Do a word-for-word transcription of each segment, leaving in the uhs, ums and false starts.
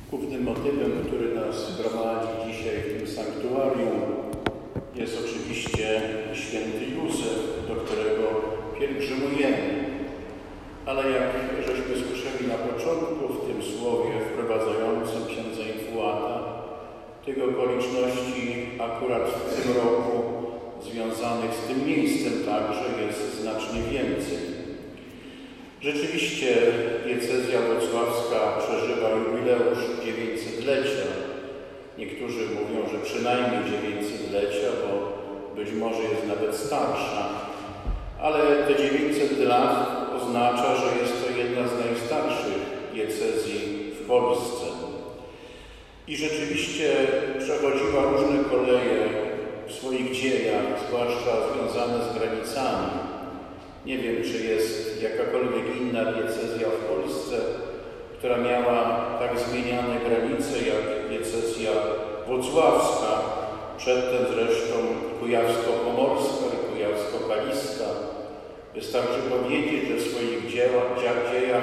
Głównym motywem, który nas prowadzi dzisiaj w tym sanktuarium, jest oczywiście święty Józef, do którego pielgrzymujemy. Ale jak żeśmy słyszeli na początku w tym słowie wprowadzającym księdza Infuata, tych okoliczności akurat w tym roku związanych z tym miejscem także jest znacznie więcej. Rzeczywiście diecezja włocławska przeżywa jubileusz dziewięćsetlecia. Niektórzy mówią, że przynajmniej dziewięćsetlecia, bo być może jest nawet starsza. Ale te dziewięćset lat oznacza, że jest to jedna z najstarszych diecezji w Polsce. I rzeczywiście przechodziła różne koleje w swoich dziejach, zwłaszcza związane z granicami. Nie wiem, czy jest jakakolwiek inna diecezja w Polsce, która miała tak zmieniane granice jak diecezja włocławska, przedtem zresztą kujawsko-pomorska i kujawsko-kaliska. Wystarczy powiedzieć, że w swoich dziełach, dziejach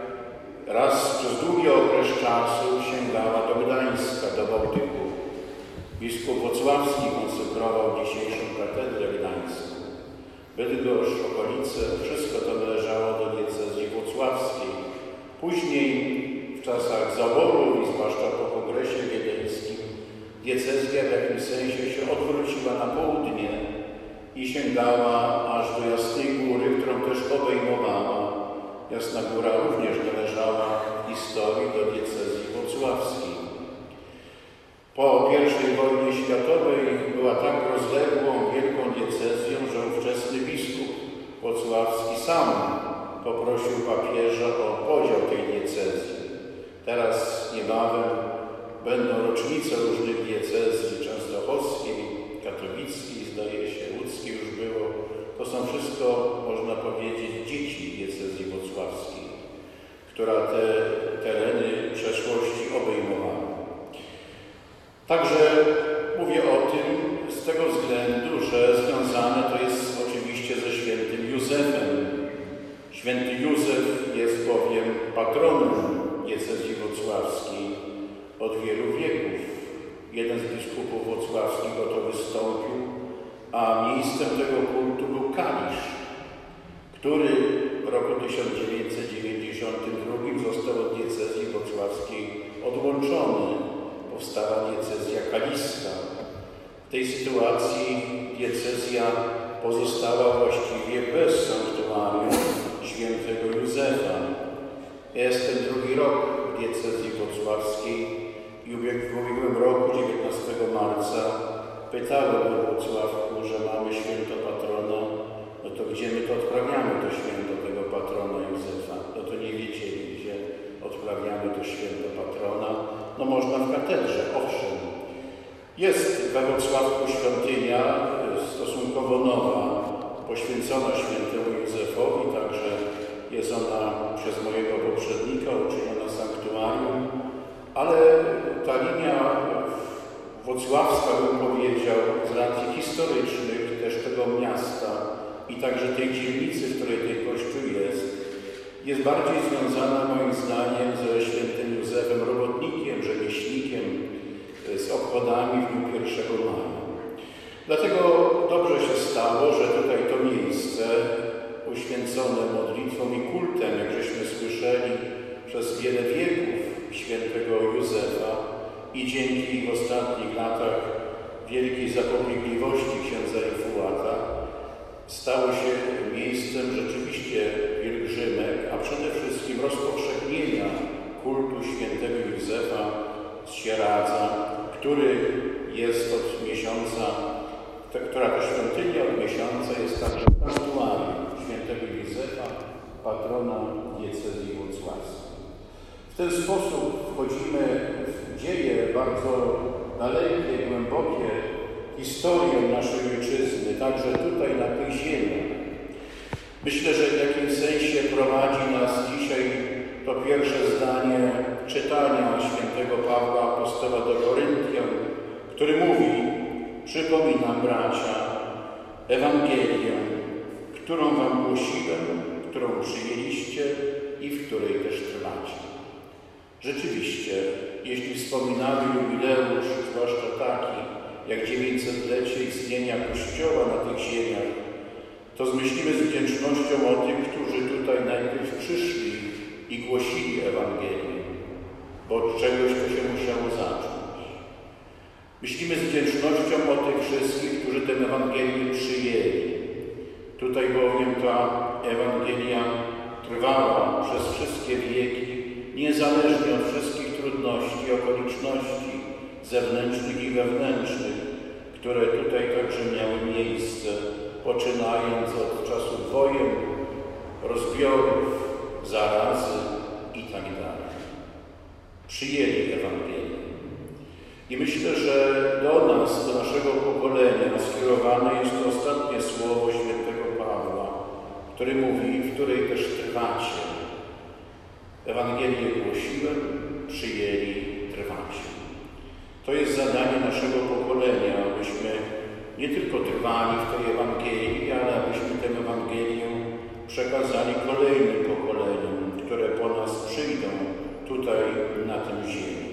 raz przez długi okres czasu sięgała do Gdańska, do Bałtyku. Biskup włocławski konsekrował dzisiejszą katedrę gdańską. Bydgoszcz, okolice, wszystko to należało do diecezji włocławskiej. Później, w czasach zaborów i zwłaszcza po kongresie wiedeńskim, diecezja w jakimś sensie się odwróciła na południe i sięgała aż do Jasnej Góry, którą też obejmowała. Jasna Góra również należała w historii do diecezji włocławskiej. Po pierwszej wojnie światowej była tak rozległą, wielką diecezją, że ówczesny biskup włocławski sam poprosił papieża o podział tej diecezji. Teraz niebawem będą rocznice różnych diecezji częstochowskiej, katowickiej, zdaje się, łódzkiej już było. To są wszystko, można powiedzieć, dzieci diecezji włocławskiej, która te tereny przeszłości obejmowała. Także mówię o tym z tego względu, że związane to jest oczywiście ze świętym Józefem. Święty Józef jest bowiem patronem diecezji włocławskiej od wielu wieków. Jeden z biskupów włocławskich o to wystąpił, a miejscem tego kultu był Kalisz, który w roku tysiąc dziewięćset dziewięćdziesiątym drugim został od diecezji włocławskiej odłączony. Powstała diecezja kaliska. W tej sytuacji diecezja pozostała właściwie bez sanktuarium świętego Józefa. Ja jestem drugi rok w diecezji włocławskiej i w ubiegłym roku, dziewiętnastego marca, pytałem o Włocławku, że mamy święto patrona, no to gdzie my to odprawiamy, to święto tego patrona Józefa? No to nie wiedzieli, gdzie odprawiamy to święto patrona. No można w katedrze, owszem. Jest we Włocławku świątynia stosunkowo nowa, poświęcona świętemu Józefowi, także jest ona przez mojego poprzednika uczyniona sanktuarium, ale ta linia włocławska, bym powiedział, z racji historycznych też tego miasta i także tej dzielnicy, w której ten kościół jest, jest bardziej związana moim zdaniem ze świętym Józefem, robotnikiem, rzemieślnikiem, z obchodami w dniu pierwszego maja. Dlatego dobrze się stało, że tutaj to miejsce uświęcone modlitwą i kultem, jak żeśmy słyszeli, przez wiele wieków świętego Józefa i dzięki w ostatnich latach wielkiej zapobiegliwości księdza Infuata stało się miejscem rzeczywiście pielgrzymek, a przede wszystkim rozpowszechnienia kultu świętego Józefa z Sieradza, który jest od miesiąca, która to świątynia od miesiąca jest także sanktuarium świętego Józefa, patrona diecezji włocławskiej. W ten sposób wchodzimy w dzieje bardzo dalekie, głębokie, historię naszej ojczyzny, także tutaj na tej ziemi. Myślę, że w jakimś sensie prowadzi nas dzisiaj to pierwsze zdanie czytania świętego Pawła Apostoła do Koryntian, który mówi: przypominam, bracia, Ewangelię, którą wam głosiłem, którą przyjęliście i w której też trwacie. Rzeczywiście, jeśli wspominamy jubileusz, zwłaszcza taki jak dziewięćsetlecie istnienia Kościoła na tych ziemiach, to zmyślimy z wdzięcznością o tych, którzy tutaj najpierw przyszli i głosili Ewangelię, bo od czegoś to się musiało zacząć. Myślimy z wdzięcznością o tych wszystkich, którzy tę Ewangelię przyjęli. Tutaj bowiem ta Ewangelia trwała przez wszystkie wieki, niezależnie od wszystkich trudności, okoliczności zewnętrznych i wewnętrznych, które tutaj także miały miejsce, poczynając od czasów wojen, rozbiorów, zarazy itd. Przyjęli Ewangelię. I myślę, że do nas, do naszego pokolenia skierowane jest to ostatnie słowo świętego Pawła, który mówi, w której też trwacie. Ewangelię głosiłem, przyjęli, trwacie. To jest zadanie naszego pokolenia, abyśmy nie tylko trwali w tej Ewangelii, ale abyśmy tę Ewangelię przekazali kolejnym pokoleniom, które po nas przyjdą tutaj na tym ziemi.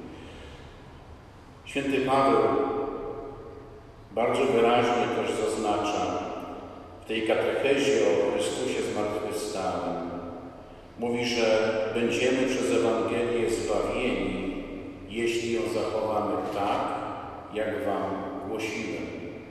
Święty Paweł bardzo wyraźnie też zaznacza w tej katechezie o Chrystusie zmartwychwstałym. Mówi, że będziemy przez Ewangelię zbawieni, jeśli ją zachowamy tak, jak wam głosiłem.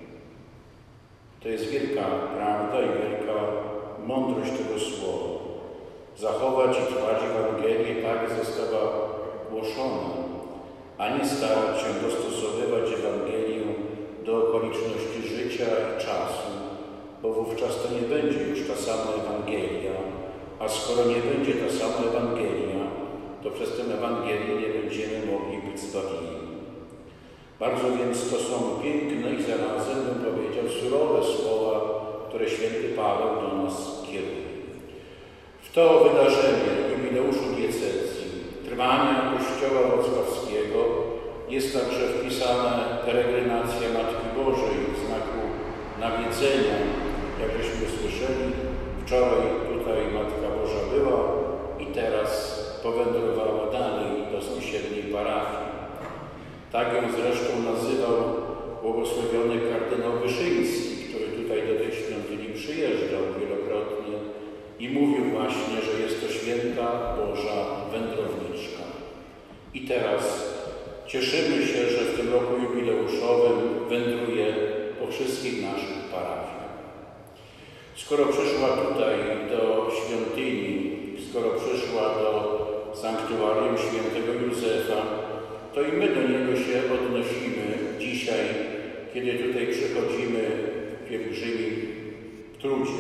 To jest wielka prawda i wielka mądrość tego słowa. Zachować i trwać Ewangelię tak, jak została głoszona, a nie starać się dostosowywać Ewangelię do okoliczności życia i czasu, bo wówczas to nie będzie już ta sama Ewangelia, a skoro nie będzie ta sama Ewangelia, to przez tę Ewangelię nie będziemy mogli być zbawieni. Bardzo więc to są piękne i zarazem, bym powiedział, surowe słowa, które święty Paweł do nas kieruje. W to wydarzenie jubileuszu diecezji, trwania Kościoła Wrocławskiego jest także wpisana peregrinacja Matki Bożej w znaku nawiedzenia. Jak żeśmy słyszeli, wczoraj tutaj Matka Boża była i teraz powędrowała dalej do sąsiedniej parafii. Tak ją zresztą nazywał błogosławiony kardynał Wyszyński, który tutaj do tej świątyni przyjeżdżał wielokrotnie i mówił właśnie, że jest to święta Boża wędrowniczka. I teraz cieszymy się, że w tym roku jubileuszowym wędruje po wszystkich naszych parafiach. Skoro przyszła tutaj do świątyni, skoro przyszła do sanktuarium świętego Józefa, to i my do niego się odnosimy dzisiaj, kiedy tutaj przychodzimy w pielgrzymie w trudzie.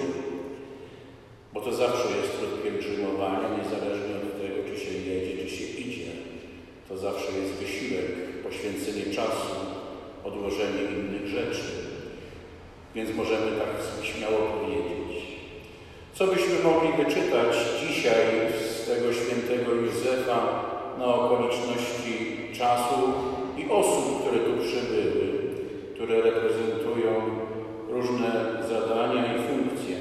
Bo to zawsze jest trud pielgrzymowania, niezależnie od tego, czy się jedzie, czy się idzie. To zawsze jest wysiłek, poświęcenie czasu, odłożenie innych rzeczy. Więc możemy tak śmiało powiedzieć. Co byśmy mogli wyczytać dzisiaj z tego świętego Józefa na okoliczności czasu i osób, które tu przybyły, które reprezentują różne zadania i funkcje.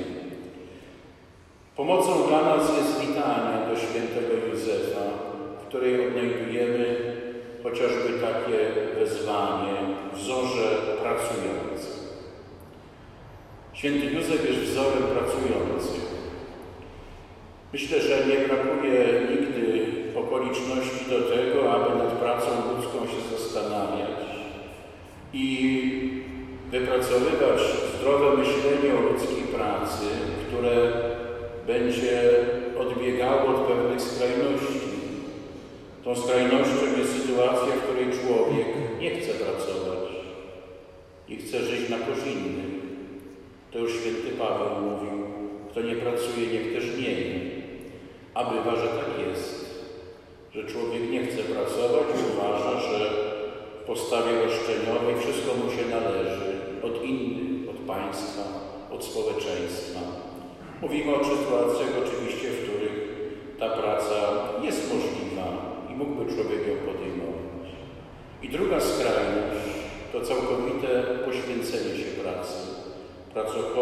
Pomocą dla nas jest litania do świętego Józefa, w której odnajdujemy chociażby takie wezwanie wzorze pracujący. Święty Józef jest wzorem pracujących. Myślę, że nie brakuje nigdy okoliczności do tego, aby nad pracą ludzką się zastanawiać i wypracowywać zdrowe myślenie o ludzkiej pracy, które będzie odbiegało od pewnych skrajności. Tą skrajnością jest sytuacja, w której człowiek nie chce pracować i chce żyć na korzyść innych. To już święty Paweł mówił, kto nie pracuje, niech też nie je. A bywa, że tak jest, że człowiek nie chce pracować i uważa, że w postawie roszczeniowej wszystko mu się należy od innych, od państwa, od społeczeństwa. Mówimy o sytuacjach oczywiście, w których ta praca jest możliwa i mógłby człowiek ją podejmować. I druga skrajność to całkowite poświęcenie się pracy,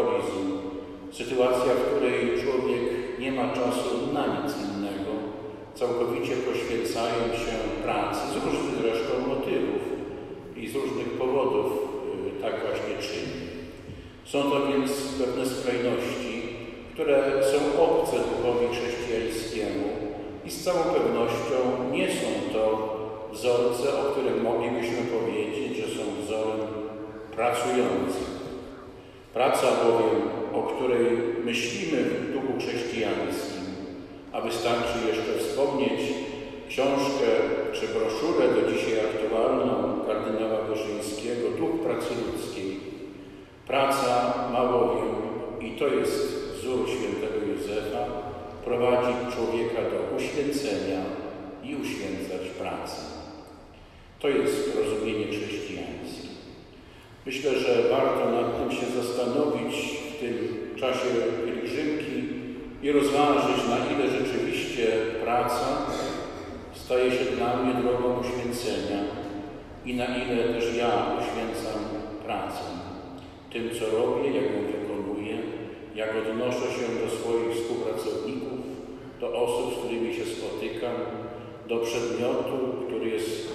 pracoholizm, sytuacja, w której człowiek nie ma czasu na nic innego, całkowicie poświęcają się pracy z różnych zresztą motywów i z różnych powodów tak właśnie czyni. Są to więc pewne skrajności, które są obce duchowi chrześcijańskiemu i z całą pewnością nie są to wzorce, o których moglibyśmy powiedzieć, że są wzorem pracującym. Praca bowiem, o której myślimy w duchu chrześcijańskim, a wystarczy jeszcze wspomnieć książkę czy broszurę do dzisiaj aktualną kardynała Wyszyńskiego Duch pracy ludzkiej. Praca ma bowiem, i to jest wzór świętego Józefa, prowadzić człowieka do uświęcenia i uświęcać pracę. To jest rozumienie chrześcijańskie. Myślę, że warto nad tym się zastanowić w tym czasie pielgrzymki i rozważyć, na ile rzeczywiście praca staje się dla mnie drogą uświęcenia i na ile też ja uświęcam pracę. Tym, co robię, jak ją wykonuję, jak odnoszę się do swoich współpracowników, do osób, z którymi się spotykam, do przedmiotu, który jest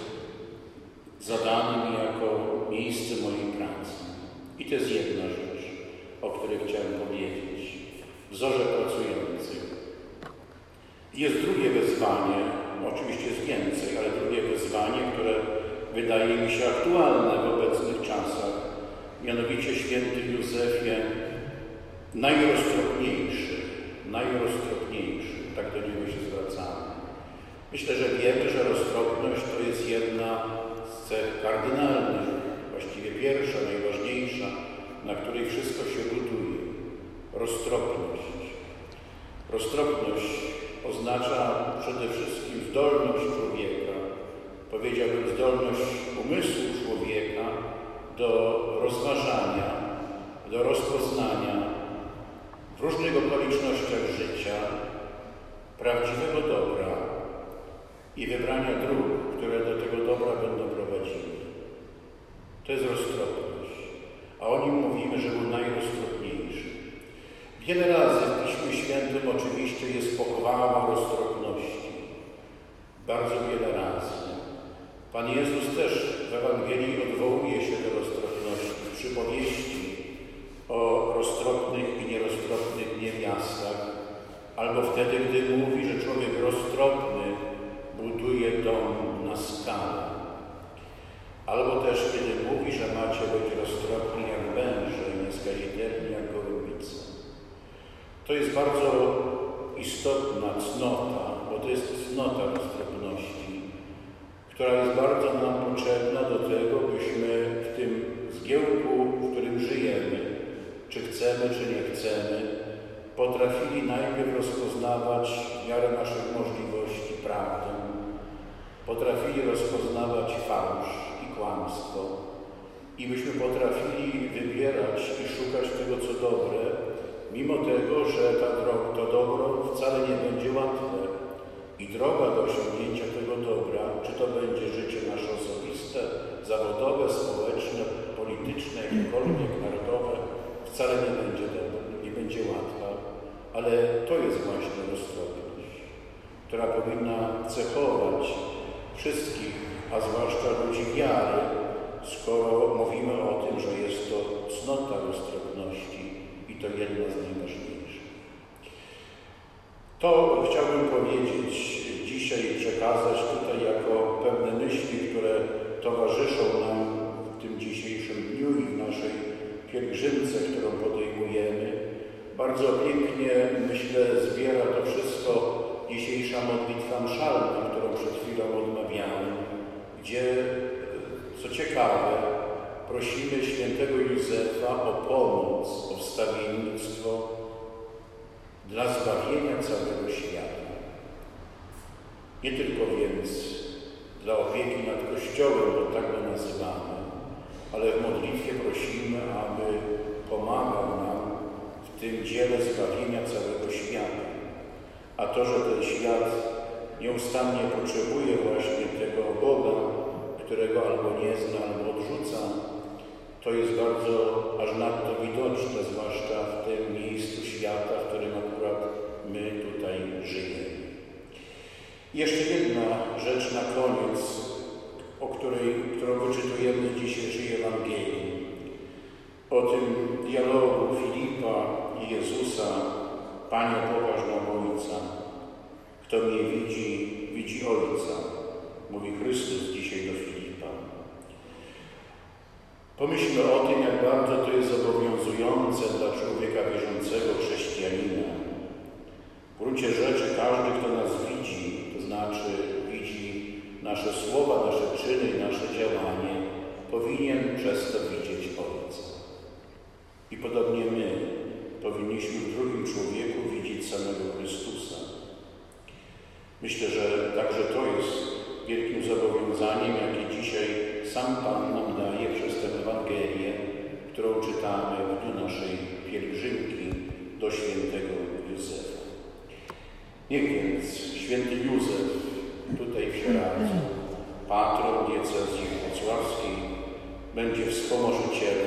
zadany mi jako miejsce mojej pracy. I to jest jedna rzecz, o której chciałem powiedzieć. Wzorze pracujących. Jest drugie wezwanie, oczywiście jest więcej, ale drugie wezwanie, które wydaje mi się aktualne w obecnych czasach, mianowicie święty Józefie, najroztropniejszy, najroztropniejszy, tak do niego się zwracamy. Myślę, że wiemy, że roztropność to jest jedna z cech kardynalnych, właściwie pierwsza, najważniejsza, na której wszystko się buduje. Roztropność. Roztropność oznacza przede wszystkim zdolność człowieka, powiedziałbym zdolność umysłu człowieka do rozważania, do rozpoznania w różnych okolicznościach życia prawdziwego dobra i wybrania dróg, które do tego dobra będą prowadziły. To jest roztropność. A o nim mówimy, że był najroztropniejszy. Wiele razy w Piśmie Świętym oczywiście jest pochwała roztropności. Bardzo wiele razy. Pan Jezus też w Ewangelii odwołuje się do roztropności w przypowieści o roztropnych i nieroztropnych niewiastach, albo wtedy, gdy mówi, że człowiek roztropny buduje dom na skale. Albo też, kiedy mówi, że macie być roztropni jak węże i nieskazitelni jak gołębice. To jest bardzo istotna cnota, bo to jest cnota roztropności, która jest bardzo nam potrzebna do tego, byśmy w tym zgiełku, w którym żyjemy, czy chcemy, czy nie chcemy, potrafili najpierw rozpoznawać w miarę naszych możliwości prawdę, potrafili rozpoznawać fałsz i kłamstwo i byśmy potrafili wybierać i szukać tego, co dobre, mimo tego, że ta droga, to dobro wcale nie będzie łatwe. I droga do osiągnięcia tego dobra, czy to będzie życie nasze osobiste, zawodowe, społeczne, polityczne, jakiekolwiek narodowe, wcale nie będzie dobra, nie będzie łatwa, ale to jest właśnie roztropność, która powinna cechować wszystkich, a zwłaszcza ludzi wiary, skoro mówimy o tym, że jest to cnota roztropności i to jedna z najważniejszych. To chciałbym powiedzieć dzisiaj i przekazać tutaj jako pewne myśli, które towarzyszą nam w tym dzisiejszym dniu i w naszej pielgrzymce, którą podejmujemy. Bardzo pięknie, myślę, zbiera to wszystko dzisiejsza modlitwa mszalna, którą przed chwilą odmawiałem, gdzie, co ciekawe, prosimy świętego Józefa o pomoc, o wstawiennictwo dla zbawienia całego świata. Nie tylko więc dla opieki nad Kościołem, bo tak go nazywamy, ale w modlitwie prosimy, aby pomagał nam w tym dziele zbawienia całego świata. A to, że ten świat nieustannie potrzebuje właśnie tego Boga, którego albo nie zna, albo odrzuca, to jest bardzo aż nadto widoczne, zwłaszcza w tym miejscu świata, w którym akurat my tutaj żyjemy. którą wyczytujemy z dzisiejszej Ewangelii. O tym dialogu Filipa i Jezusa: Panie, pokaż nam Ojca. Kto mnie widzi, widzi Ojca, mówi Chrystus dzisiaj do Filipa. Pomyślmy o tym, jak bardzo to jest zobowiązujące dla człowieka wierzącego, chrześcijanina. W gruncie rzeczy każdy, kto nas widzi, to znaczy widzi nasze słowa, nasze czyny i nasze działanie, powinien przez to widzieć Ojca. I podobnie my powinniśmy w drugim człowieku widzieć samego Chrystusa. Myślę, że także to jest wielkim zobowiązaniem, jakie dzisiaj sam Pan nam daje przez tę Ewangelię, którą czytamy w dniu naszej pielgrzymki do świętego Józefa. Niech więc święty Józef tutaj w Sieradzu, patron diecezji wrocławskiej, będzie wspomożycielem